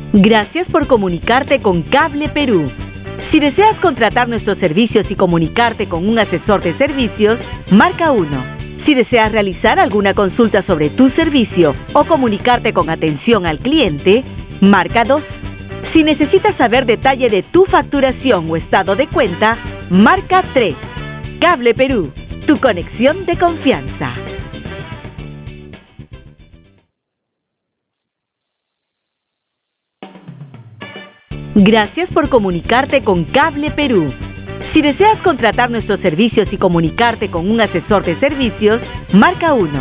Gracias por comunicarte con Cable Perú. Si deseas contratar nuestros servicios y comunicarte con un asesor de servicios, marca 1. Si deseas realizar alguna consulta sobre tu servicio o comunicarte con atención al cliente, marca 2. Si necesitas saber detalle de tu facturación o estado de cuenta, marca 3. Cable Perú, tu conexión de confianza. Gracias por comunicarte con Cable Perú. Si deseas contratar nuestros servicios y comunicarte con un asesor de servicios, marca 1.